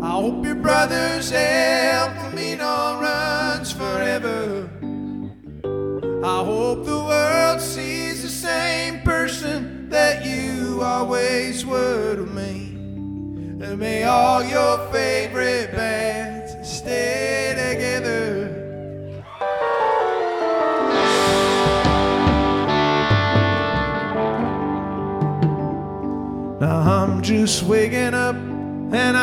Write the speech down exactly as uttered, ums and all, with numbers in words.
I hope your brother's El Camino runs forever. I hope the world sees the same person that you always were to me. And may all your favorite bands stay together. Now I'm just waking up and